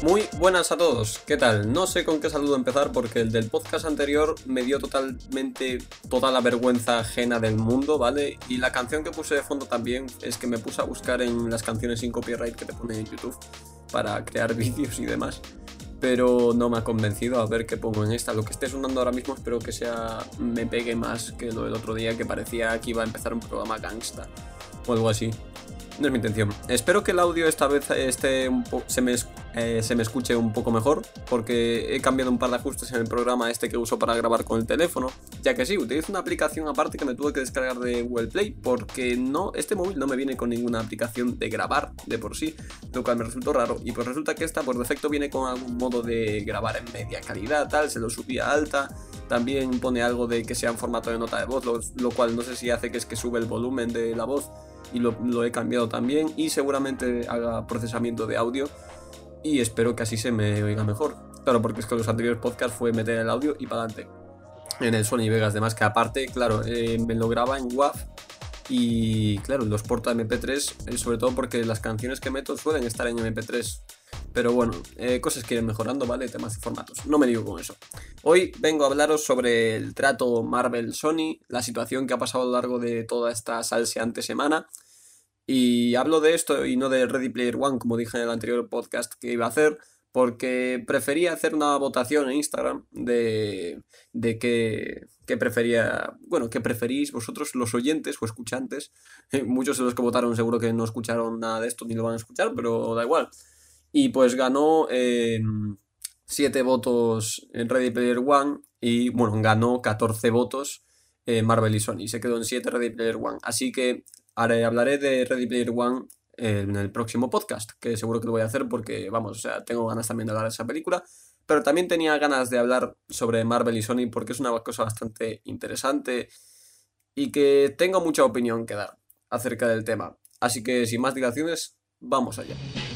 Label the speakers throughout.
Speaker 1: Muy buenas a todos, ¿qué tal? No sé con qué saludo empezar porque el del podcast anterior me dio totalmente toda la vergüenza ajena del mundo, ¿vale? Y la canción que puse de fondo también es que me puse a buscar en las canciones sin copyright que te ponen en YouTube para crear vídeos y demás, pero no me ha convencido. A ver qué pongo en esta. Lo que esté sonando ahora mismo espero que me pegue más que lo del otro día, que parecía que iba a empezar un programa gangsta o algo así. No es mi intención. Espero que el audio esta vez se me escuche un poco mejor, porque he cambiado un par de ajustes en el programa que uso para grabar con el teléfono, ya que sí, utilizo una aplicación aparte que me tuve que descargar de Google Play, porque este móvil no me viene con ninguna aplicación de grabar de por sí, lo cual me resultó raro, y pues resulta que esta por defecto viene con algún modo de grabar en media calidad, tal, se lo subí a alta. También pone algo de que sea en formato de nota de voz, lo cual no sé si hace que sube el volumen de la voz, y lo he cambiado también, y seguramente haga procesamiento de audio y espero que así se me oiga mejor. Claro, porque es que los anteriores podcasts fue meter el audio y para adelante en el Sony Vegas, además que aparte, claro, me lo graba en WAV y claro, los porto a MP3, sobre todo porque las canciones que meto suelen estar en MP3. Pero bueno, cosas que irán mejorando, ¿vale? Temas de formatos. No me digo con eso. Hoy vengo a hablaros sobre el trato Marvel-Sony, la situación que ha pasado a lo largo de toda esta salseante semana. Y hablo de esto y no de Ready Player One, como dije en el anterior podcast que iba a hacer, porque prefería hacer una votación en Instagram de qué prefería, bueno, qué preferís vosotros, los oyentes o escuchantes. Muchos de los que votaron seguro que no escucharon nada de esto ni lo van a escuchar, pero da igual. Y pues ganó 7 votos en Ready Player One y, bueno, ganó 14 votos Marvel y Sony. Se quedó en 7 Ready Player One. Así que hablaré de Ready Player One en el próximo podcast, que seguro que lo voy a hacer porque, vamos, o sea, tengo ganas también de hablar de esa película. Pero también tenía ganas de hablar sobre Marvel y Sony porque es una cosa bastante interesante y que tengo mucha opinión que dar acerca del tema. Así que, sin más dilaciones, vamos allá.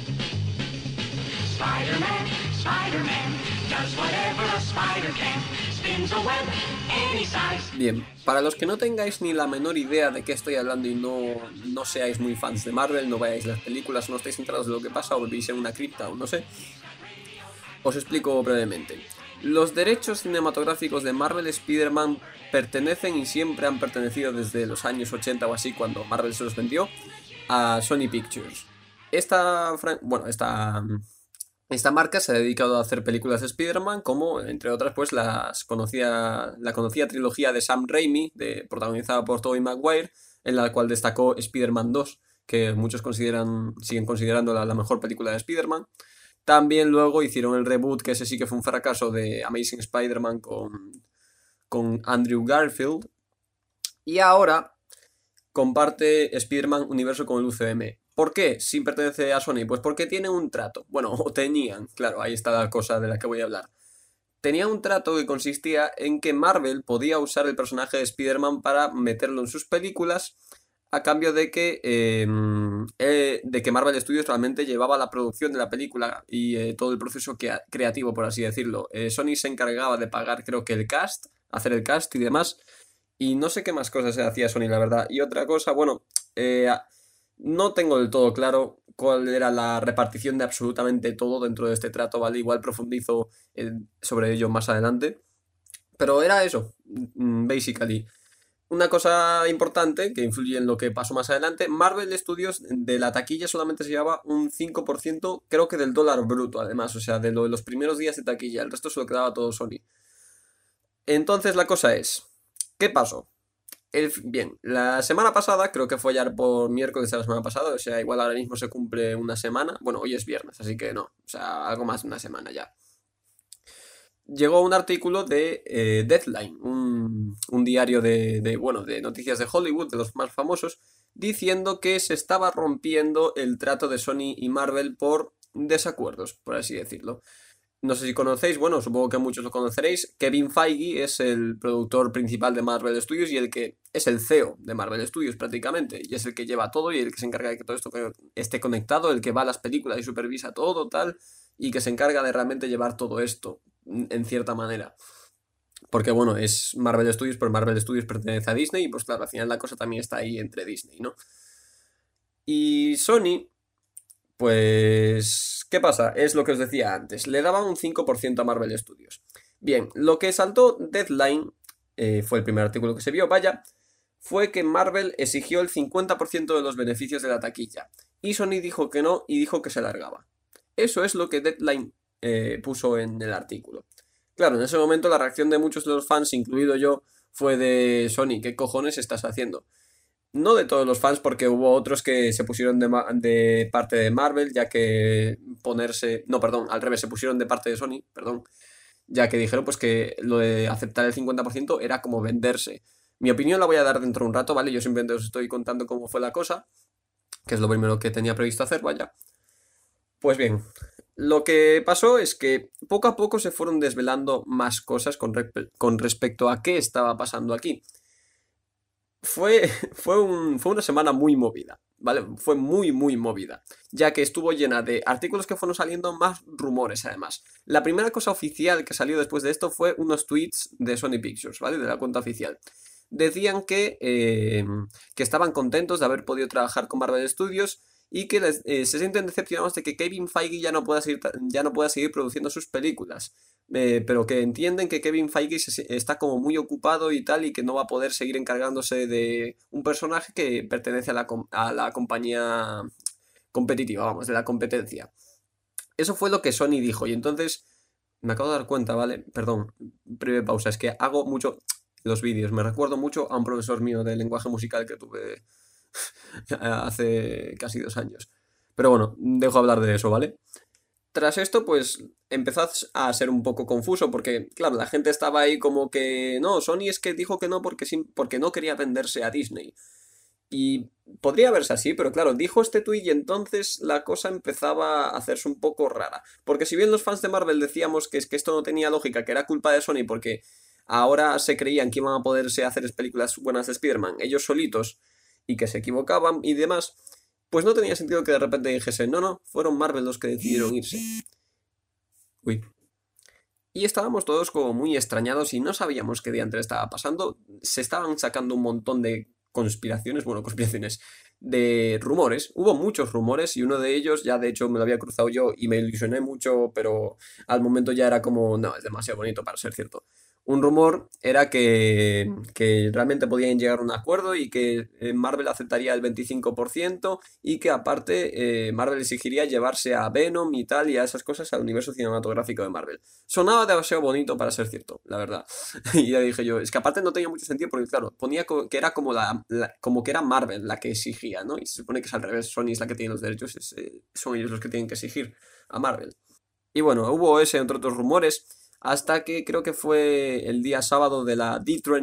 Speaker 1: Spider-Man, Spider-Man, does whatever a spider can, spins a web any size. Bien, para los que no tengáis ni la menor idea de qué estoy hablando y no seáis muy fans de Marvel, no veáis las películas, no estáis enterados de lo que pasa o vivís en una cripta o no sé, os explico brevemente. Los derechos cinematográficos de Marvel Spider-Man pertenecen y siempre han pertenecido desde los años 80 o así, cuando Marvel se los vendió, a Sony Pictures. Esta marca se ha dedicado a hacer películas de Spider-Man, como, entre otras, pues la conocida trilogía de Sam Raimi, protagonizada por Tobey Maguire, en la cual destacó Spider-Man 2, que muchos siguen considerando la mejor película de Spider-Man. También luego hicieron el reboot, que ese sí que fue un fracaso, de Amazing Spider-Man con Andrew Garfield. Y ahora comparte Spider-Man universo con el UCM. ¿Por qué? Si pertenece a Sony, pues porque tiene un trato. Bueno, o tenían, claro, ahí está la cosa de la que voy a hablar. Tenía un trato que consistía en que Marvel podía usar el personaje de Spider-Man para meterlo en sus películas, a cambio de que Marvel Studios realmente llevaba la producción de la película y todo el proceso creativo, por así decirlo. Sony se encargaba de pagar, creo que hacer el cast y demás. Y no sé qué más cosas hacía Sony, la verdad. Y otra cosa, bueno, no tengo del todo claro cuál era la repartición de absolutamente todo dentro de este trato, ¿vale? Igual profundizo sobre ello más adelante. Pero era eso, basically. Una cosa importante que influye en lo que pasó más adelante: Marvel Studios de la taquilla solamente se llevaba un 5%, creo que del dólar bruto, además, o sea, de los primeros días de taquilla. El resto se lo quedaba todo Sony. Entonces la cosa es, ¿qué pasó? Bien, la semana pasada, creo que fue ya por miércoles de la semana pasada, o sea, igual ahora mismo se cumple una semana. Bueno, hoy es viernes, así que no, o sea, algo más de una semana ya. Llegó un artículo de Deadline, un diario de noticias de Hollywood, de los más famosos, diciendo que se estaba rompiendo el trato de Sony y Marvel por desacuerdos, por así decirlo. No sé si conocéis, bueno, supongo que muchos lo conoceréis. Kevin Feige es el productor principal de Marvel Studios y el que es el CEO de Marvel Studios prácticamente. Y es el que lleva todo y el que se encarga de que todo esto esté conectado, el que va a las películas y supervisa todo, tal, y que se encarga de realmente llevar todo esto, en cierta manera. Porque, bueno, es Marvel Studios, pero Marvel Studios pertenece a Disney y, pues claro, al final la cosa también está ahí entre Disney, ¿no? Y Sony, Pues, ¿qué pasa? Es lo que os decía antes. Le daban un 5% a Marvel Studios. Bien, lo que saltó Deadline, fue el primer artículo que se vio, vaya, fue que Marvel exigió el 50% de los beneficios de la taquilla. Y Sony dijo que no y dijo que se largaba. Eso es lo que Deadline puso en el artículo. Claro, en ese momento la reacción de muchos de los fans, incluido yo, fue de Sony, ¿qué cojones estás haciendo? No de todos los fans, porque hubo otros que se pusieron de parte de Marvel, ya que ponerse... No, perdón, al revés, se pusieron de parte de Sony, perdón, ya que dijeron pues que lo de aceptar el 50% era como venderse. Mi opinión la voy a dar dentro de un rato, ¿vale? Yo simplemente os estoy contando cómo fue la cosa, que es lo primero que tenía previsto hacer, vaya. Pues bien, lo que pasó es que poco a poco se fueron desvelando más cosas con respecto a qué estaba pasando aquí. Fue, fue una semana muy movida, ¿vale? Fue muy, muy movida, ya que estuvo llena de artículos que fueron saliendo, más rumores además. La primera cosa oficial que salió después de esto fue unos tweets de Sony Pictures, ¿vale? De la cuenta oficial. Decían que estaban contentos de haber podido trabajar con Marvel Studios y que se sienten decepcionados de que Kevin Feige ya no pueda seguir produciendo sus películas. Pero que entienden que Kevin Feige está como muy ocupado y tal, y que no va a poder seguir encargándose de un personaje que pertenece a la compañía competitiva, vamos, de la competencia. Eso fue lo que Sony dijo, y entonces me acabo de dar cuenta, ¿vale? Perdón, breve pausa, es que hago mucho los vídeos, me recuerdo mucho a un profesor mío de lenguaje musical que tuve hace casi 2 años. Pero bueno, dejo hablar de eso, ¿vale? Tras esto, pues empezó a ser un poco confuso porque, claro, la gente estaba ahí como que, no, Sony es que dijo que no porque no quería venderse a Disney. Y podría verse así, pero claro, dijo este tuit y entonces la cosa empezaba a hacerse un poco rara. Porque si bien los fans de Marvel decíamos que es que esto no tenía lógica, que era culpa de Sony porque ahora se creían que iban a poderse hacer películas buenas de Spider-Man ellos solitos y que se equivocaban y demás, pues no tenía sentido que de repente dijese, no, no, fueron Marvel los que decidieron irse. Uy. Y estábamos todos como muy extrañados y no sabíamos qué diantre estaba pasando. Se estaban sacando un montón de conspiraciones, de rumores. Hubo muchos rumores y uno de ellos ya de hecho me lo había cruzado yo y me ilusioné mucho, pero al momento ya era como, no, es demasiado bonito para ser cierto. Un rumor era que realmente podían llegar a un acuerdo y que Marvel aceptaría el 25% y que aparte Marvel exigiría llevarse a Venom y tal y a esas cosas al universo cinematográfico de Marvel. Sonaba demasiado bonito para ser cierto, la verdad. Y ya dije yo, es que aparte no tenía mucho sentido porque, claro, ponía que era como como que era Marvel la que exigía, ¿no? Y se supone que es al revés, Sony es la que tiene los derechos, son ellos los que tienen que exigir a Marvel. Y bueno, hubo ese, entre otros rumores, hasta que creo que fue el día sábado de la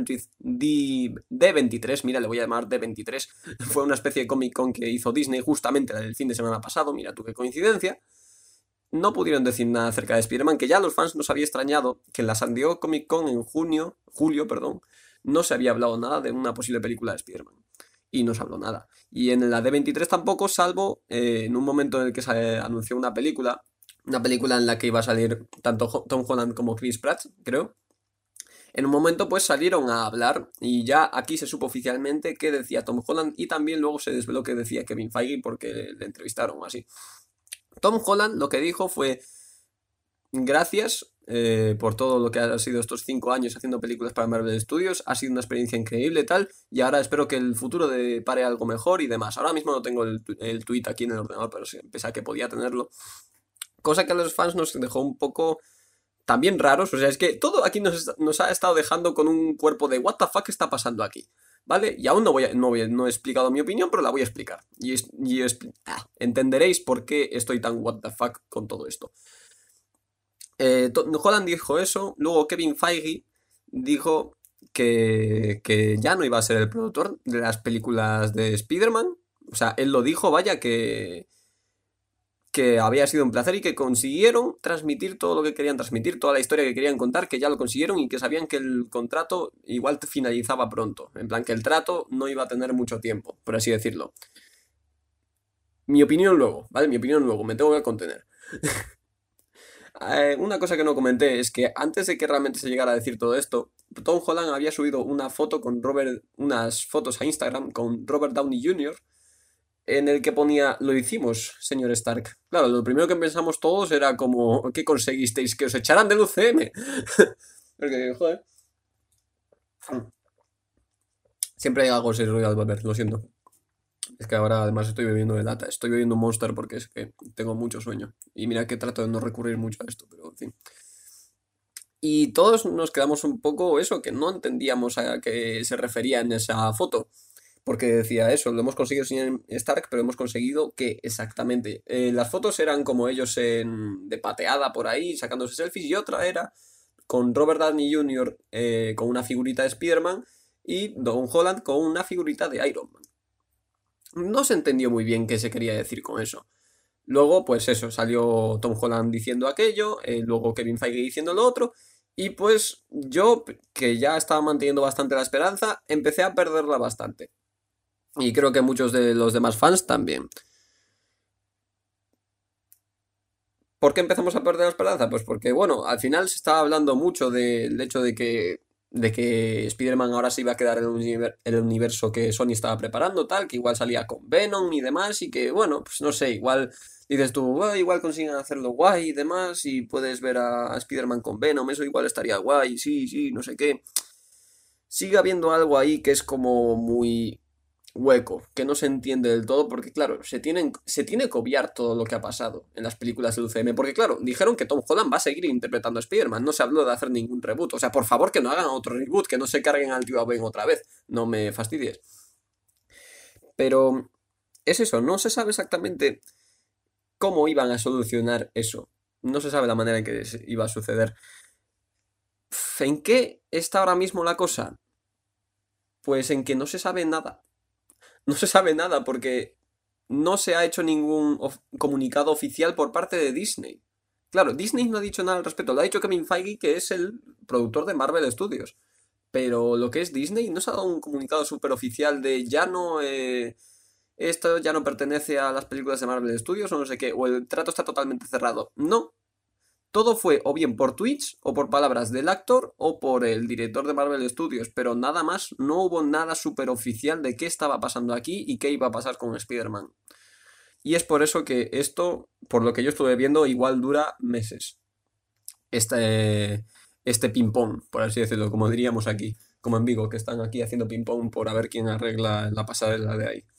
Speaker 1: D23, mira, le voy a llamar D23, fue una especie de Comic Con que hizo Disney justamente el fin de semana pasado, mira tú qué coincidencia. No pudieron decir nada acerca de Spider-Man, que ya los fans nos había extrañado que en la San Diego Comic Con en julio, perdón, no se había hablado nada de una posible película de Spider-Man. Y no se habló nada. Y en la D23 tampoco, salvo en un momento en el que se anunció una película en la que iba a salir tanto Tom Holland como Chris Pratt, creo. En un momento pues salieron a hablar y ya aquí se supo oficialmente qué decía Tom Holland y también luego se desveló que decía Kevin Feige porque le entrevistaron o así. Tom Holland lo que dijo fue gracias por todo lo que ha sido estos 5 años haciendo películas para Marvel Studios. Ha sido una experiencia increíble tal. Y ahora espero que el futuro depare algo mejor y demás. Ahora mismo no tengo el tweet aquí en el ordenador, pero sí, pensaba que podía tenerlo. Cosa que a los fans nos dejó un poco también raros. O sea, es que todo aquí nos ha estado dejando con un cuerpo de what the fuck está pasando aquí. ¿Vale? Y aún no he explicado mi opinión, pero la voy a explicar. Entenderéis por qué estoy tan what the fuck con todo esto. Holland dijo eso, luego Kevin Feige dijo que ya no iba a ser el productor de las películas de Spider-Man. O sea, él lo dijo, vaya, que había sido un placer y que consiguieron transmitir todo lo que querían transmitir, toda la historia que querían contar, que ya lo consiguieron y que sabían que el contrato igual finalizaba pronto. En plan, que el trato no iba a tener mucho tiempo, por así decirlo. Mi opinión luego, ¿vale? Mi opinión luego, me tengo que contener. Una cosa que no comenté es que antes de que realmente se llegara a decir todo esto, Tom Holland había subido una foto unas fotos a Instagram con Robert Downey Jr. en el que ponía, lo hicimos, señor Stark. Claro, lo primero que pensamos todos era como, ¿qué conseguisteis? Que os echaran del UCM. Porque, joder. Siempre hay algo serio al beber, lo siento. Es que ahora además estoy bebiendo de lata. Estoy bebiendo un Monster porque es que tengo mucho sueño. Y mira que trato de no recurrir mucho a esto, pero en fin. Y todos nos quedamos un poco eso, que no entendíamos a qué se refería en esa foto. Porque decía eso, lo hemos conseguido sin Stark, pero hemos conseguido que exactamente. Las fotos eran como ellos de pateada por ahí, sacándose selfies, y otra era con Robert Downey Jr. Con una figurita de Spider-Man y Don Holland con una figurita de Iron Man. No se entendió muy bien qué se quería decir con eso. Luego, pues eso, salió Tom Holland diciendo aquello, luego Kevin Feige diciendo lo otro, y pues yo, que ya estaba manteniendo bastante la esperanza, empecé a perderla bastante. Y creo que muchos de los demás fans también. ¿Por qué empezamos a perder la esperanza? Pues porque, bueno, al final se estaba hablando mucho del hecho de que Spider-Man ahora se iba a quedar en el universo que Sony estaba preparando, tal, que igual salía con Venom y demás, y que, bueno, pues no sé, igual dices tú, "Bueno, igual consiguen hacerlo guay y demás, y puedes ver a Spider-Man con Venom, eso igual estaría guay, sí, sí, no sé qué. Sigue habiendo algo ahí que es como muy hueco, que no se entiende del todo, porque claro, se tiene que obviar todo lo que ha pasado en las películas del UCM, porque claro, dijeron que Tom Holland va a seguir interpretando a Spider-Man, no se habló de hacer ningún reboot, o sea, por favor que no hagan otro reboot, que no se carguen al tío Ben otra vez, no me fastidies. Pero es eso, no se sabe exactamente cómo iban a solucionar eso, no se sabe la manera en que iba a suceder. ¿En qué está ahora mismo la cosa? Pues en que no se sabe nada. No se sabe nada porque no se ha hecho ningún comunicado oficial por parte de Disney. Claro, Disney no ha dicho nada al respecto. Lo ha dicho Kevin Feige, que es el productor de Marvel Studios. Pero lo que es Disney no se ha dado un comunicado súper oficial de ya no. Esto ya no pertenece a las películas de Marvel Studios o no sé qué. O el trato está totalmente cerrado. No, todo fue o bien por tweets, o por palabras del actor, o por el director de Marvel Studios, pero nada más, no hubo nada súper oficial de qué estaba pasando aquí y qué iba a pasar con Spider-Man. Y es por eso que esto, por lo que yo estuve viendo, igual dura meses. Este ping-pong, por así decirlo, como diríamos aquí, como en Vigo, que están aquí haciendo ping-pong por a ver quién arregla la pasarela de ahí.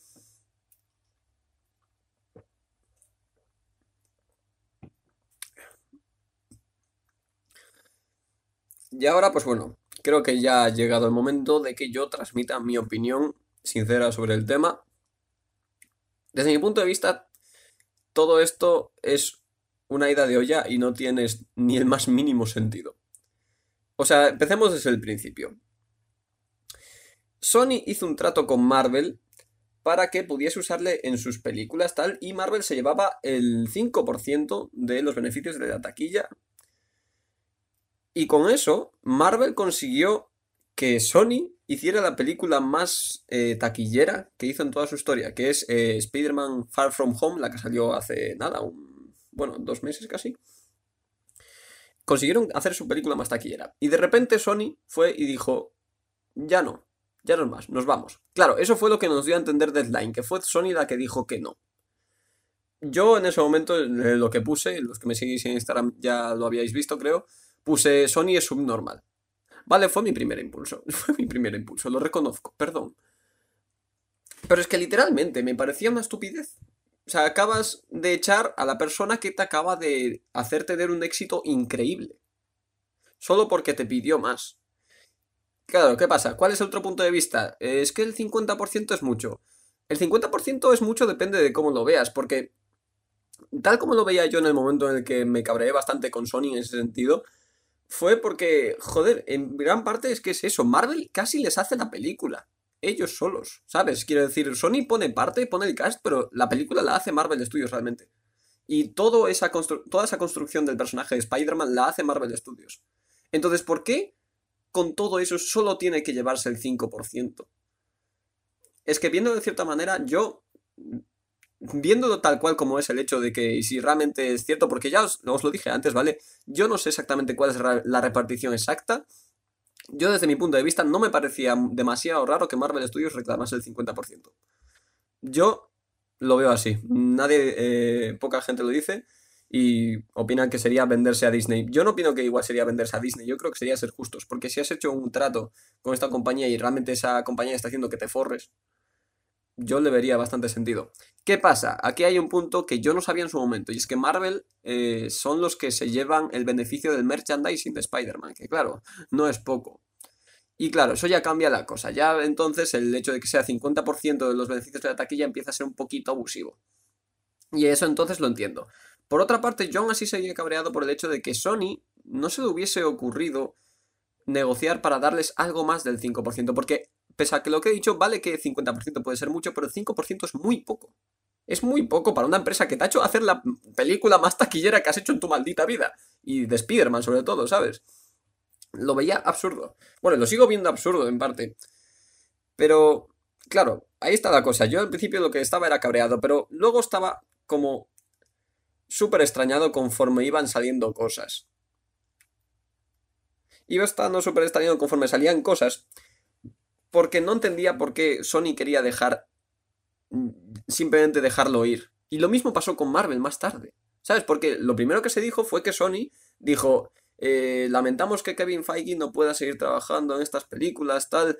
Speaker 1: Y ahora, pues bueno, creo que ya ha llegado el momento de que yo transmita mi opinión sincera sobre el tema. Desde mi punto de vista, todo esto es una ida de olla y no tienes ni el más mínimo sentido. O sea, empecemos desde el principio. Sony hizo un trato con Marvel para que pudiese usarle en sus películas tal y Marvel se llevaba el 5% de los beneficios de la taquilla. Y con eso, Marvel consiguió que Sony hiciera la película más taquillera que hizo en toda su historia, que es Spider-Man Far From Home, la que salió hace nada, bueno, 2 meses casi. Consiguieron hacer su película más taquillera. Y de repente Sony fue y dijo, ya no es más, nos vamos. Claro, eso fue lo que nos dio a entender Deadline, que fue Sony la que dijo que no. Yo en ese momento lo que puse, los que me seguís en Instagram ya lo habíais visto creo, puse Sony es subnormal. Vale, fue mi primer impulso, fue mi primer impulso, lo reconozco, perdón. Pero es que literalmente me parecía una estupidez. O sea, acabas de echar a la persona que te acaba de hacer tener un éxito increíble. Solo porque te pidió más. Claro, ¿qué pasa? ¿Cuál es el otro punto de vista? Es que el 50% es mucho. El 50% es mucho depende de cómo lo veas, porque tal como lo veía yo en el momento en el que me cabreé bastante con Sony en ese sentido, fue porque, joder, en gran parte es que es eso, Marvel casi les hace la película, ellos solos, ¿sabes? Quiero decir, Sony pone parte, pone el cast, pero la película la hace Marvel Studios realmente. Y toda esa construcción del personaje de Spider-Man la hace Marvel Studios. Entonces, ¿por qué con todo eso solo tiene que llevarse el 5%? Es que viendo de cierta manera, yo viéndolo tal cual como es el hecho de que si realmente es cierto, porque ya os lo dije antes, ¿vale? Yo no sé exactamente cuál es la repartición exacta. Yo desde mi punto de vista no me parecía demasiado raro que Marvel Studios reclamase el 50%. Yo lo veo así. Poca gente lo dice y opinan que sería venderse a Disney. Yo no opino que igual sería venderse a Disney, yo creo que sería ser justos, porque si has hecho un trato con esta compañía y realmente esa compañía está haciendo que te forres, yo le vería bastante sentido. ¿Qué pasa? Aquí hay un punto que yo no sabía en su momento, y es que Marvel son los que se llevan el beneficio del merchandising de Spider-Man, que claro, no es poco. Y claro, eso ya cambia la cosa. Ya entonces el hecho de que sea 50% de los beneficios de la taquilla empieza a ser un poquito abusivo. Y eso entonces lo entiendo. Por otra parte, yo aún así seguía cabreado por el hecho de que Sony no se le hubiese ocurrido negociar para darles algo más del 5%, porque pese a que lo que he dicho, vale que 50% puede ser mucho, pero el 5% es muy poco. Es muy poco para una empresa que te ha hecho hacer la película más taquillera que has hecho en tu maldita vida. Y de Spider-Man sobre todo, ¿sabes? Lo veía absurdo. Bueno, lo sigo viendo absurdo en parte. Pero, claro, ahí está la cosa. Yo al principio lo que estaba era cabreado, pero luego estaba como súper extrañado conforme iban saliendo cosas. Iba estando súper extrañado conforme salían cosas, porque no entendía por qué Sony quería simplemente dejarlo ir. Y lo mismo pasó con Marvel más tarde. ¿Sabes? Porque lo primero que se dijo fue que Sony dijo, lamentamos que Kevin Feige no pueda seguir trabajando en estas películas, tal.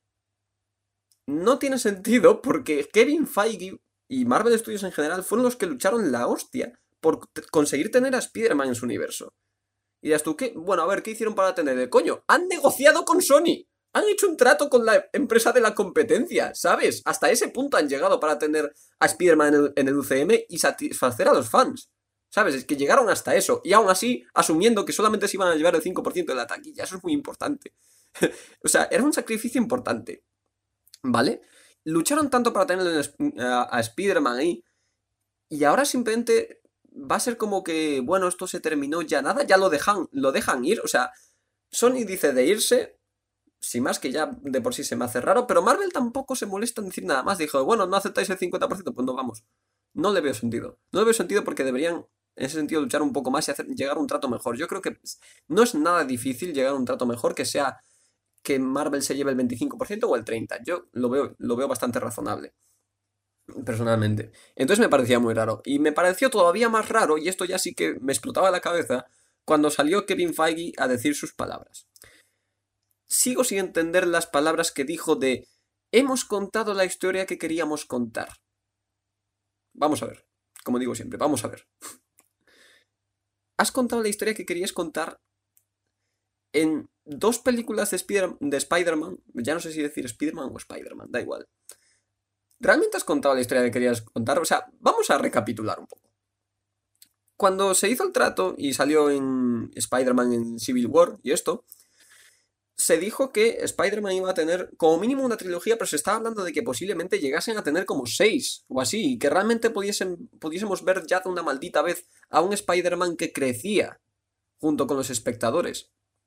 Speaker 1: No tiene sentido porque Kevin Feige y Marvel Studios en general fueron los que lucharon la hostia por conseguir tener a Spider-Man en su universo. Y dirás tú, ¿qué? Bueno, a ver, ¿qué hicieron para tener el coño? Han negociado con Sony. Han hecho un trato con la empresa de la competencia, ¿sabes? Hasta ese punto han llegado para tener a Spider-Man en el UCM y satisfacer a los fans. ¿Sabes? Es que llegaron hasta eso. Y aún así, asumiendo que solamente se iban a llevar el 5% de la taquilla. Eso es muy importante. O sea, era un sacrificio importante. ¿Vale? Lucharon tanto para tener a Spider-Man ahí. Y ahora simplemente va a ser como que, bueno, esto se terminó ya nada, ya lo dejan ir. O sea, Sony dice de irse, sin más que ya de por sí se me hace raro, pero Marvel tampoco se molesta en decir nada más. Dijo, bueno, no aceptáis el 50%, pues no vamos. No le veo sentido. No le veo sentido porque deberían, en ese sentido, luchar un poco más y llegar a un trato mejor. Yo creo que no es nada difícil llegar a un trato mejor que sea que Marvel se lleve el 25% o el 30%. Yo lo veo bastante razonable, personalmente. Entonces me parecía muy raro. Y me pareció todavía más raro, y esto ya sí que me explotaba la cabeza, cuando salió Kevin Feige a decir sus palabras. Sigo sin entender las palabras que dijo de hemos contado la historia que queríamos contar. Vamos a ver. Como digo siempre, vamos a ver. Has contado la historia que querías contar en dos películas de Spider-Man. Ya no sé si decir Spider-Man o Spider-Man, da igual. ¿Realmente has contado la historia que querías contar? O sea, vamos a recapitular un poco. Cuando se hizo el trato y salió en Spider-Man en Civil War y esto, se dijo que Spider-Man iba a tener como mínimo una trilogía, pero se estaba hablando de que posiblemente llegasen a tener como 6 o así, y que realmente pudiésemos ver ya de una maldita vez a un Spider-Man que crecía junto con los espectadores.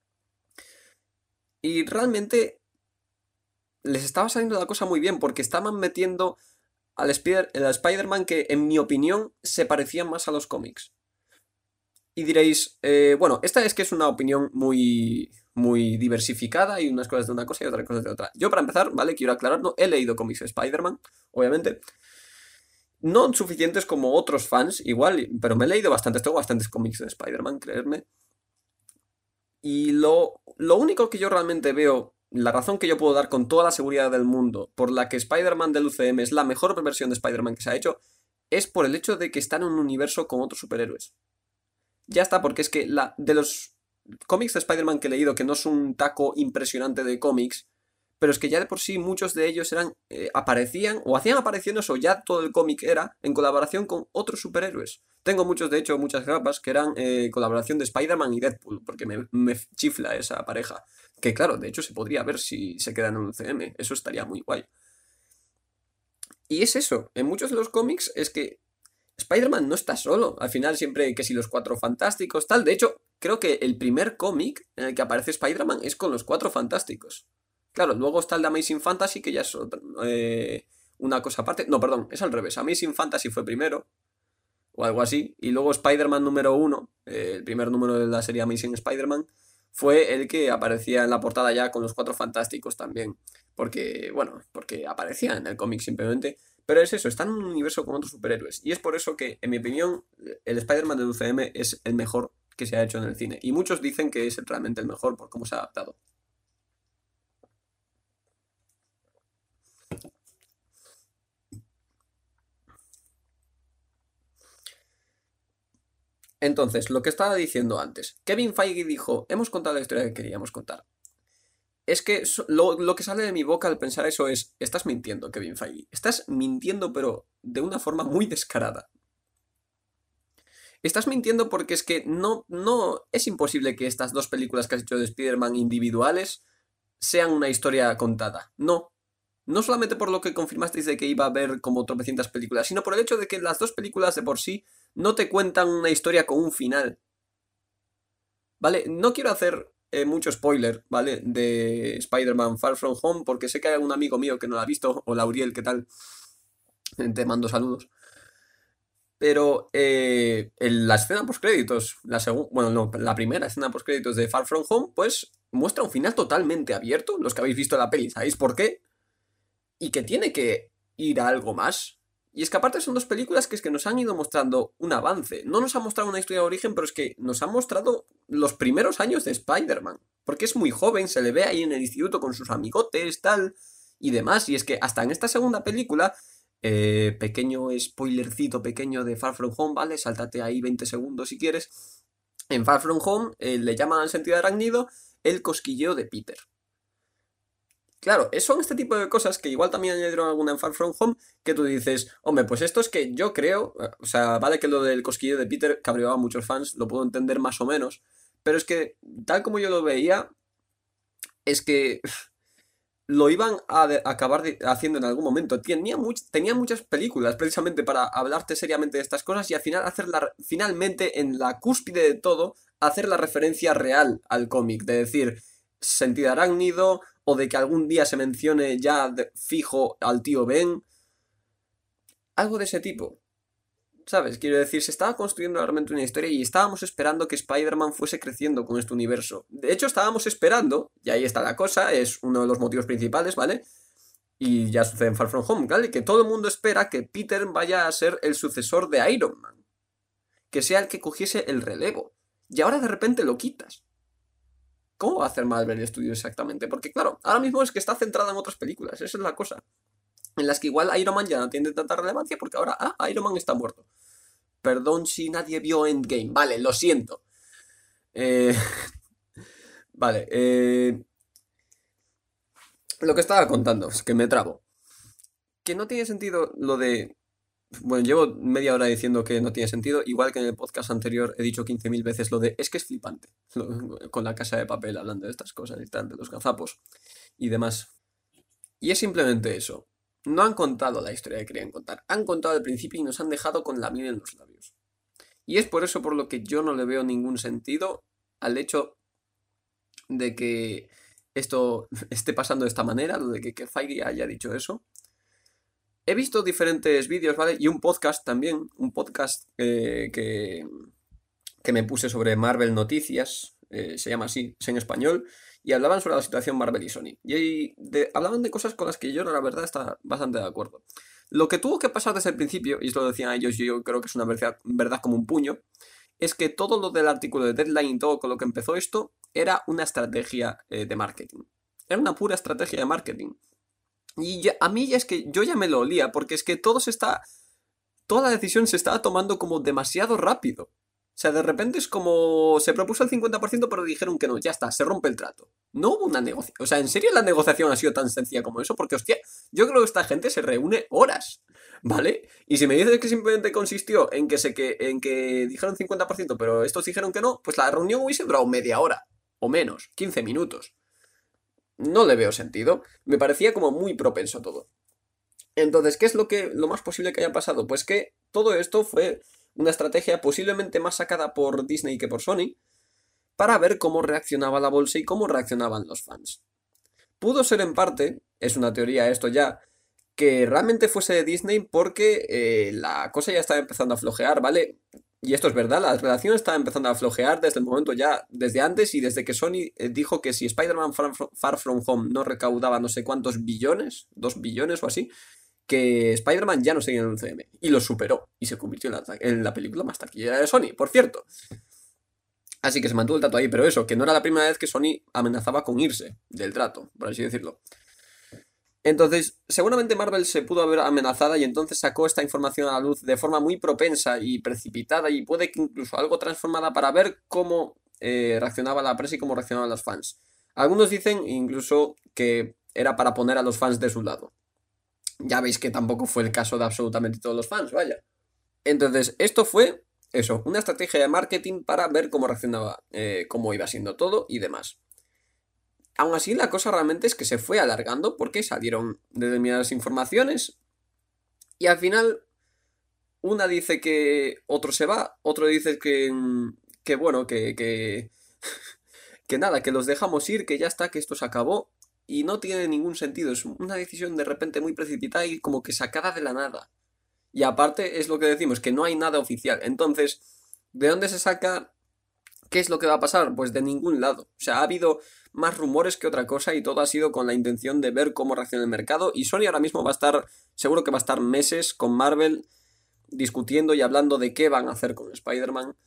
Speaker 1: Y realmente les estaba saliendo la cosa muy bien, porque estaban metiendo al Spider-Man que, en mi opinión, se parecía más a los cómics. Y diréis, bueno, esta es que es una opinión muy, muy diversificada y unas cosas de una cosa y otras cosas de otra. Yo, para empezar, ¿vale? Quiero aclararlo, he leído cómics de Spider-Man, obviamente. No suficientes como otros fans, igual, pero me he leído bastantes, tengo bastantes cómics de Spider-Man, creerme. Y lo único que yo realmente veo, la razón que yo puedo dar con toda la seguridad del mundo por la que Spider-Man del UCM es la mejor versión de Spider-Man que se ha hecho, es por el hecho de que está en un universo con otros superhéroes. Ya está, porque es que de los cómics de Spider-Man que he leído, que no es un taco impresionante de cómics, pero es que ya de por sí muchos de ellos aparecían o hacían apariciones o ya todo el cómic era en colaboración con otros superhéroes. Tengo muchos, de hecho, muchas grapas que eran colaboración de Spider-Man y Deadpool, porque me chifla esa pareja. Que claro, de hecho se podría ver si se quedan en un CM, eso estaría muy guay. Y es eso, en muchos de los cómics es que Spider-Man no está solo. Al final siempre que si los Cuatro Fantásticos, tal. De hecho, creo que el primer cómic en el que aparece Spider-Man es con los Cuatro Fantásticos. Claro, luego está el de Amazing Fantasy, que ya es una cosa aparte. No, perdón, es al revés. Amazing Fantasy fue primero, o algo así. Y luego Spider-Man número 1, el primer número de la serie Amazing Spider-Man, fue el que aparecía en la portada ya con los Cuatro Fantásticos también. Porque, bueno, porque aparecía en el cómic simplemente. Pero es eso, está en un universo con otros superhéroes. Y es por eso que, en mi opinión, el Spider-Man del UCM es el mejor que se ha hecho en el cine. Y muchos dicen que es realmente el mejor por cómo se ha adaptado. Entonces, lo que estaba diciendo antes, Kevin Feige dijo, hemos contado la historia que queríamos contar. Es que lo que sale de mi boca al pensar eso es, estás mintiendo, Kevin Feige. Estás mintiendo, pero de una forma muy descarada. Estás mintiendo porque es que no, es imposible que estas dos películas que has hecho de Spider-Man individuales sean una historia contada. No. No solamente por lo que confirmasteis de que iba a haber como tropecientas películas, sino por el hecho de que las dos películas de por sí no te cuentan una historia con un final. ¿Vale? No quiero hacer mucho spoiler, ¿vale? De Spider-Man Far From Home, porque sé que hay algún amigo mío que no la ha visto, o Lauriel, ¿qué tal? Te mando saludos. Pero en la escena postcréditos, bueno, no, la primera escena postcréditos de Far From Home, pues muestra un final totalmente abierto. Los que habéis visto la peli, ¿sabéis por qué? Y que tiene que ir a algo más. Y es que aparte son dos películas que es que nos han ido mostrando un avance. No nos ha mostrado una historia de origen, pero es que nos han mostrado los primeros años de Spider-Man. Porque es muy joven, se le ve ahí en el instituto con sus amigotes, tal, y demás. Y es que hasta en esta segunda película, pequeño spoilercito pequeño de Far From Home, ¿vale? Sáltate ahí 20 segundos si quieres. En Far From Home le llaman al sentido arácnido el cosquilleo de Peter. Claro, son este tipo de cosas que igual también añadieron alguna en Far From Home, que tú dices, hombre, pues esto es que yo creo, o sea, vale que lo del cosquillo de Peter cabreaba a muchos fans, lo puedo entender más o menos, pero es que tal como yo lo veía, es que lo iban a acabar haciendo en algún momento. Tenía muchas películas precisamente para hablarte seriamente de estas cosas y al final finalmente en la cúspide de todo, hacer la referencia real al cómic, de decir, sentido arácnido, o de que algún día se mencione ya fijo al tío Ben. Algo de ese tipo. ¿Sabes? Quiero decir, se estaba construyendo realmente una historia y estábamos esperando que Spider-Man fuese creciendo con este universo. De hecho, estábamos esperando, y ahí está la cosa, es uno de los motivos principales, ¿vale? Y ya sucede en Far From Home, ¿vale? Que todo el mundo espera que Peter vaya a ser el sucesor de Iron Man. Que sea el que cogiese el relevo. Y ahora de repente lo quitas. ¿Cómo va a hacer Marvel Studios exactamente? Porque claro, ahora mismo es que está centrada en otras películas, esa es la cosa. En las que igual Iron Man ya no tiene tanta relevancia porque ahora, Iron Man está muerto. Perdón si nadie vio Endgame, vale, lo siento. Eh, vale, lo que estaba contando, es que me trabo. Que no tiene sentido lo de... Bueno, llevo media hora diciendo que no tiene sentido, igual que en el podcast anterior he dicho 15.000 veces lo de... Es que es flipante, con la Casa de Papel hablando de estas cosas y tal, de los gazapos y demás. Y es simplemente eso. No han contado la historia que querían contar. Han contado al principio y nos han dejado con la miel en los labios. Y es por eso por lo que yo no le veo ningún sentido al hecho de que esto esté pasando de esta manera, lo de que Feige haya dicho eso. He visto diferentes vídeos, ¿vale? Y un podcast también, un podcast que me puse sobre Marvel Noticias, se llama así, es en español, y hablaban sobre la situación Marvel y Sony. Y hablaban de cosas con las que yo, la verdad, estaba bastante de acuerdo. Lo que tuvo que pasar desde el principio, y esto lo decían ellos, y yo creo que es una verdad como un puño, es que todo lo del artículo de Deadline, todo con lo que empezó esto, era una estrategia de marketing. Era una pura estrategia de marketing. Y a mí ya es que yo ya me lo olía, porque es que toda la decisión se estaba tomando como demasiado rápido. O sea, de repente es como... Se propuso el 50%, pero dijeron que no, ya está, se rompe el trato. No hubo una negociación. O sea, ¿en serio la negociación ha sido tan sencilla como eso? Porque, hostia, yo creo que esta gente se reúne horas, ¿vale? Y si me dices que simplemente consistió en que dijeron 50%, pero estos dijeron que no, pues la reunión hubiese durado media hora. O menos, 15 minutos. No le veo sentido. Me parecía como muy propenso todo. Entonces, ¿qué es lo más posible que haya pasado? Pues que todo esto fue una estrategia posiblemente más sacada por Disney que por Sony para ver cómo reaccionaba la bolsa y cómo reaccionaban los fans. Pudo ser en parte, es una teoría esto ya, que realmente fuese de Disney porque la cosa ya estaba empezando a flojear, ¿vale? Y esto es verdad, la relación está empezando a flojear desde el momento ya, desde antes y desde que Sony dijo que si Spider-Man Far From Home no recaudaba no sé cuántos billones, 2 billones o así, que Spider-Man ya no seguía en el UCM. Y lo superó. Y se convirtió en la película más taquillera de Sony, por cierto. Así que se mantuvo el trato ahí, pero eso, que no era la primera vez que Sony amenazaba con irse del trato, por así decirlo. Entonces, seguramente Marvel se pudo haber amenazada y entonces sacó esta información a la luz de forma muy propensa y precipitada y puede que incluso algo transformada para ver cómo reaccionaba la prensa y cómo reaccionaban los fans. Algunos dicen incluso que era para poner a los fans de su lado. Ya veis que tampoco fue el caso de absolutamente todos los fans, vaya. Entonces, esto fue eso, una estrategia de marketing para ver cómo reaccionaba, cómo iba siendo todo y demás. Aún así, la cosa realmente es que se fue alargando porque salieron determinadas informaciones y al final una dice que otro se va, otro dice que bueno, que nada, que los dejamos ir, que ya está, que esto se acabó y no tiene ningún sentido. Es una decisión de repente muy precipitada y como que sacada de la nada. Y aparte es lo que decimos, que no hay nada oficial. Entonces, ¿de dónde se saca? ¿Qué es lo que va a pasar? Pues de ningún lado. O sea, ha habido más rumores que otra cosa y todo ha sido con la intención de ver cómo reacciona el mercado. Y Sony ahora mismo va a estar, seguro que va a estar meses con Marvel discutiendo y hablando de qué van a hacer con Spider-Man.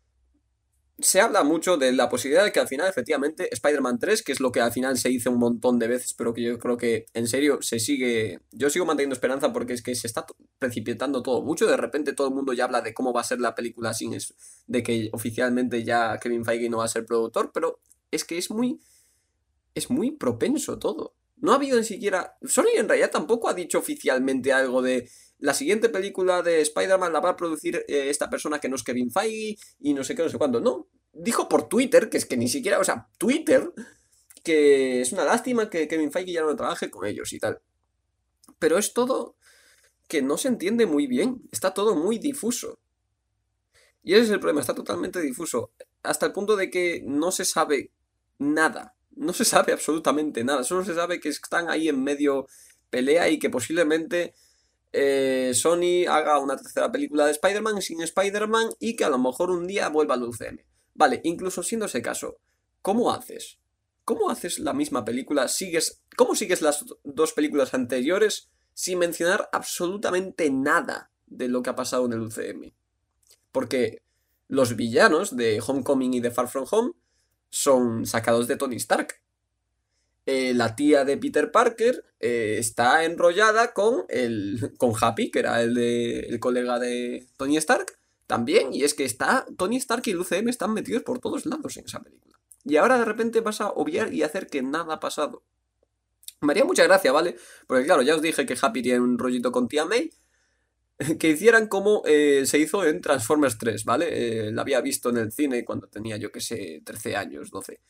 Speaker 1: Se habla mucho de la posibilidad de que al final, efectivamente, Spider-Man 3, que es lo que al final se hizo un montón de veces, pero que yo creo que en serio se sigue. Yo sigo manteniendo esperanza porque es que se está precipitando todo mucho. De repente todo el mundo ya habla de cómo va a ser la película sin eso, de que oficialmente ya Kevin Feige no va a ser productor, pero es que es muy propenso todo. No ha habido ni siquiera. Sony en realidad tampoco ha dicho oficialmente algo de. La siguiente película de Spider-Man la va a producir esta persona que no es Kevin Feige y no sé qué, no sé cuándo. No. Dijo por Twitter, que es que ni siquiera. O sea, Twitter, que es una lástima que Kevin Feige ya no trabaje con ellos y tal. Pero es todo que no se entiende muy bien. Está todo muy difuso. Y ese es el problema, está totalmente difuso. Hasta el punto de que no se sabe nada. No se sabe absolutamente nada. Solo se sabe que están ahí en medio pelea y que posiblemente Sony haga una tercera película de Spider-Man sin Spider-Man y que a lo mejor un día vuelva al UCM. Vale, incluso siendo ese caso, ¿cómo haces? ¿Cómo haces la misma película? ¿Cómo sigues las dos películas anteriores sin mencionar absolutamente nada de lo que ha pasado en el UCM? Porque los villanos de Homecoming y de Far From Home son sacados de Tony Stark. La tía de Peter Parker está enrollada con Happy, que era el colega de Tony Stark, también. Y es que Tony Stark y el UCM están metidos por todos lados en esa película. Y ahora de repente vas a obviar y hacer que nada ha pasado. Me haría mucha gracia, ¿vale? Porque claro, ya os dije que Happy tiene un rollito con tía May. Que hicieran como se hizo en Transformers 3, ¿vale? La había visto en el cine cuando tenía, yo que sé, 13 años, 12.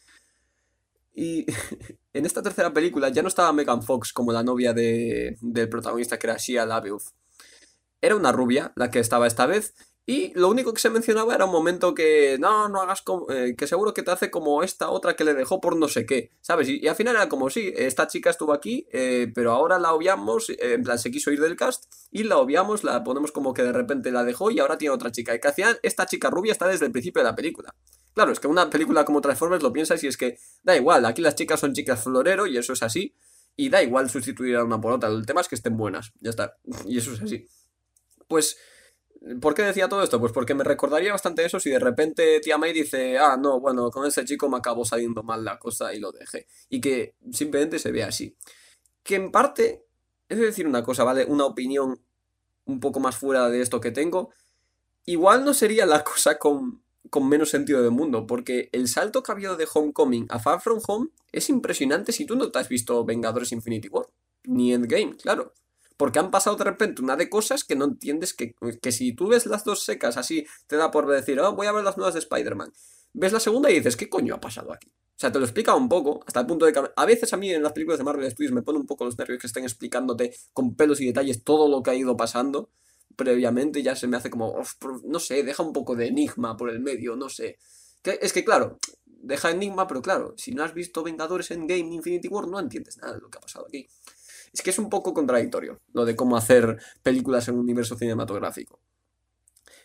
Speaker 1: Y en esta tercera película ya no estaba Megan Fox como la novia del protagonista que era Shia LaBeouf. Era una rubia la que estaba esta vez. Y lo único que se mencionaba era un momento que no hagas como. Que seguro que te hace como esta otra que le dejó por no sé qué, ¿sabes? Y al final era como, sí, esta chica estuvo aquí, pero ahora la obviamos, en plan, se quiso ir del cast y la obviamos, la ponemos como que de repente la dejó y ahora tiene otra chica. Y que al final esta chica rubia está desde el principio de la película. Claro, es que una película como Transformers lo piensas y es que da igual, aquí las chicas son chicas florero y eso es así. Y da igual sustituir a una por otra, el tema es que estén buenas, ya está. Y eso es así. Pues, ¿por qué decía todo esto? Pues porque me recordaría bastante eso si de repente tía May dice, no, bueno, con ese chico me acabó saliendo mal la cosa y lo dejé. Y que simplemente se ve así. Que en parte, es decir una cosa, ¿vale? Una opinión un poco más fuera de esto que tengo. Igual no sería la cosa con menos sentido del mundo, porque el salto que ha habido de Homecoming a Far From Home es impresionante si tú no te has visto Vengadores Infinity War. Ni Endgame, claro. Porque han pasado de repente una de cosas que no entiendes que si tú ves las dos secas así, te da por decir, voy a ver las nuevas de Spider-Man. Ves la segunda y dices, ¿qué coño ha pasado aquí? O sea, te lo explica un poco, hasta el punto de que a veces a mí en las películas de Marvel Studios me pone un poco los nervios que estén explicándote con pelos y detalles todo lo que ha ido pasando previamente, ya se me hace como, no sé, deja un poco de enigma por el medio, no sé. Es que claro, deja enigma, pero claro, si no has visto Vengadores Endgame ni Infinity War, no entiendes nada de lo que ha pasado aquí. Es que es un poco contradictorio lo de cómo hacer películas en un universo cinematográfico.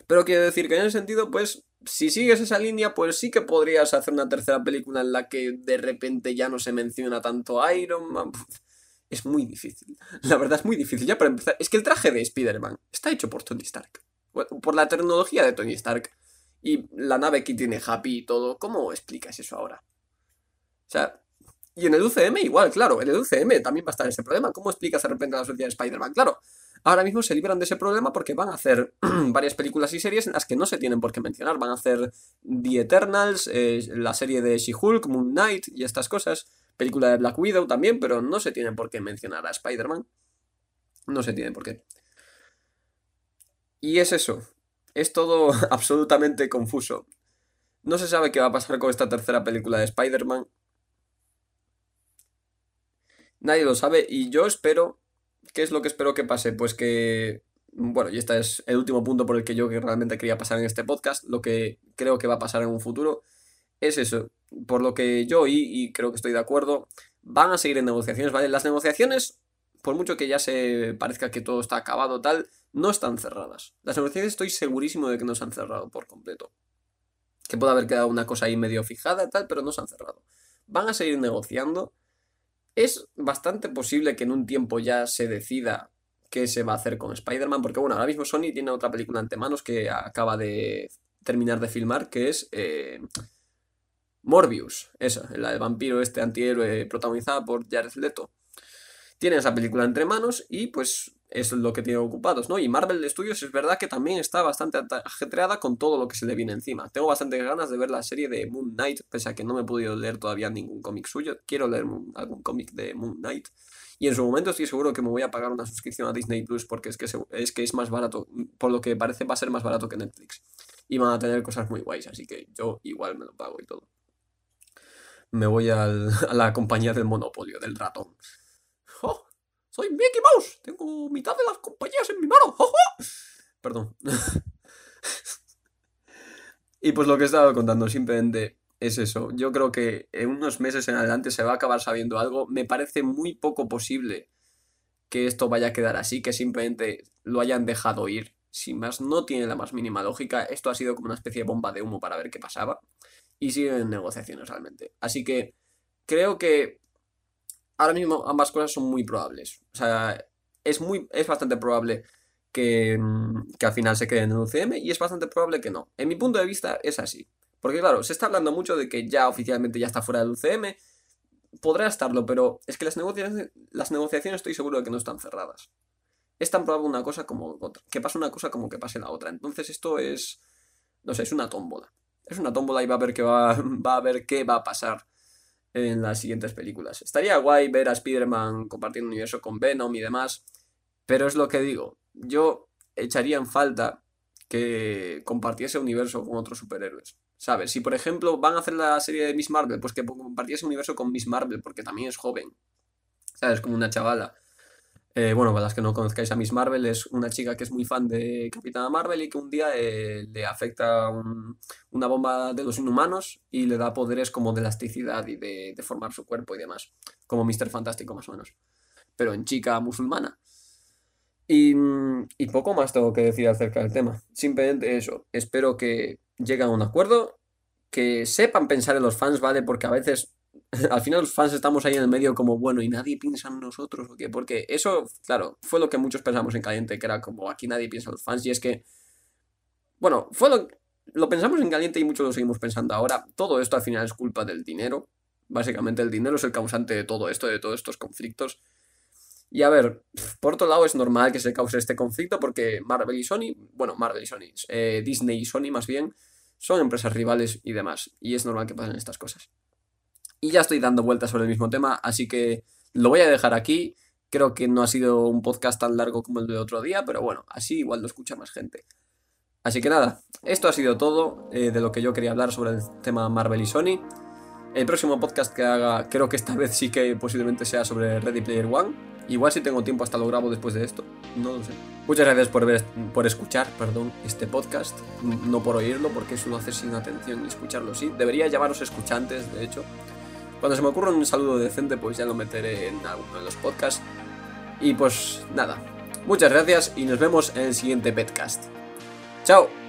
Speaker 1: Pero quiero decir que en ese sentido, pues, si sigues esa línea, pues sí que podrías hacer una tercera película en la que de repente ya no se menciona tanto a Iron Man. Es muy difícil. La verdad es muy difícil. Ya para empezar, es que el traje de Spider-Man está hecho por Tony Stark. Por la tecnología de Tony Stark. Y la nave que tiene Happy y todo. ¿Cómo explicas eso ahora? O sea, y en el UCM igual, claro. En el UCM también va a estar ese problema. ¿Cómo explicas de repente a la sociedad de Spider-Man? Claro, ahora mismo se libran de ese problema porque van a hacer varias películas y series en las que no se tienen por qué mencionar. Van a hacer The Eternals, la serie de She-Hulk, Moon Knight y estas cosas. Película de Black Widow también, pero no se tienen por qué mencionar a Spider-Man. No se tienen por qué. Y es eso. Es todo absolutamente confuso. No se sabe qué va a pasar con esta tercera película de Spider-Man. Nadie lo sabe y yo espero... ¿Qué es lo que espero que pase? Pues que... Bueno, y este es el último punto por el que yo realmente quería pasar en este podcast. Lo que creo que va a pasar en un futuro es eso. Por lo que yo oí, y creo que estoy de acuerdo, van a seguir en negociaciones, ¿vale? Las negociaciones, por mucho que ya se parezca que todo está acabado tal, no están cerradas. Las negociaciones estoy segurísimo de que no se han cerrado por completo. Que puede haber quedado una cosa ahí medio fijada tal, pero no se han cerrado. Van a seguir negociando. Es bastante posible que en un tiempo ya se decida qué se va a hacer con Spider-Man, porque bueno, ahora mismo Sony tiene otra película ante manos que acaba de terminar de filmar, que es Morbius, esa, la del vampiro este antihéroe protagonizada por Jared Leto. Tiene esa película entre manos y pues es lo que tiene ocupados, ¿no? Y Marvel Studios es verdad que también está bastante ajetreada con todo lo que se le viene encima. Tengo bastante ganas de ver la serie de Moon Knight, pese a que no me he podido leer todavía ningún cómic suyo. Quiero leer algún cómic de Moon Knight. Y en su momento estoy seguro que me voy a pagar una suscripción a Disney Plus porque es más barato. Por lo que parece va a ser más barato que Netflix. Y van a tener cosas muy guays, así que yo igual me lo pago y todo. Me voy a la compañía del monopolio, del ratón. ¡Oh! ¡Soy Mickey Mouse! Tengo mitad de las compañías en mi mano. ¡Oh, oh! Perdón. Y pues lo que estaba contando simplemente es eso. Yo creo que en unos meses en adelante se va a acabar sabiendo algo. Me parece muy poco posible que esto vaya a quedar así, que simplemente lo hayan dejado ir. Sin más, no tiene la más mínima lógica. Esto ha sido como una especie de bomba de humo para ver qué pasaba. Y siguen en negociaciones realmente. Así que creo que ahora mismo ambas cosas son muy probables. O sea, es bastante probable que al final se quede en el UCM y es bastante probable que no. En mi punto de vista es así. Porque claro, se está hablando mucho de que ya oficialmente ya está fuera del UCM. Podrá estarlo, pero es que las negociaciones estoy seguro de que no están cerradas. Es tan probable una cosa como otra. Que pase una cosa como que pase la otra. Entonces esto es... No sé, es una tómbola. Es una tómbola y va a ver va a ver qué va a pasar en las siguientes películas. Estaría guay ver a Spider-Man compartiendo universo con Venom y demás, pero es lo que digo, yo echaría en falta que compartiese universo con otros superhéroes. ¿Sabes? Si por ejemplo van a hacer la serie de Miss Marvel, pues que compartiese universo con Miss Marvel, porque también es joven. ¿Sabes? Como una chavala. Bueno, para las que no conozcáis a Miss Marvel, es una chica que es muy fan de Capitana Marvel y que un día le afecta una bomba de los inhumanos y le da poderes como de elasticidad y de formar su cuerpo y demás. Como Mr. Fantástico más o menos. Pero en chica musulmana. Y poco más tengo que decir acerca del tema. Simplemente eso. Espero que lleguen a un acuerdo. Que sepan pensar en los fans, ¿vale? Porque a veces al final los fans estamos ahí en el medio como, bueno, y nadie piensa en nosotros, ¿o qué? Porque eso, claro, fue lo que muchos pensamos en Caliente, que era como, aquí nadie piensa en los fans, y es que, bueno, lo pensamos en Caliente y muchos lo seguimos pensando ahora. Todo esto al final es culpa del dinero. Básicamente el dinero es el causante de todo esto, de todos estos conflictos. Y a ver, por otro lado es normal que se cause este conflicto porque Marvel y Sony, bueno, Marvel y Sony, Disney y Sony más bien, son empresas rivales y demás. Y es normal que pasen estas cosas. Y ya estoy dando vueltas sobre el mismo tema, así que lo voy a dejar aquí. Creo que no ha sido un podcast tan largo como el de otro día, pero bueno, así igual lo escucha más gente. Así que nada, esto ha sido todo de lo que yo quería hablar sobre el tema Marvel y Sony. El próximo podcast que haga, creo que esta vez sí que posiblemente sea sobre Ready Player One. Igual si tengo tiempo hasta lo grabo después de esto, no lo sé. Muchas gracias por escuchar, este podcast, no por oírlo, porque eso lo hace sin atención y escucharlo sí. Debería llamaros escuchantes, de hecho. Cuando se me ocurra un saludo decente, pues ya lo meteré en alguno de los podcasts. Y pues nada, muchas gracias y nos vemos en el siguiente podcast. ¡Chao!